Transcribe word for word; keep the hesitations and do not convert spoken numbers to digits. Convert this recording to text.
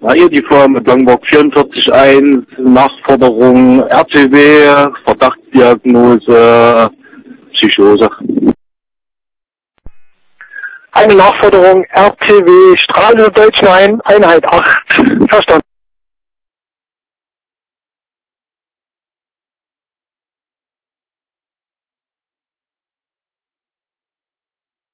Ja, hier die Firma Blankenburg vierundvierzig eins, Nachforderung R T W, Verdachtsdiagnose, Psychose. Eine Nachforderung R T W Straße Deutsch neun, Einheit acht. Verstanden.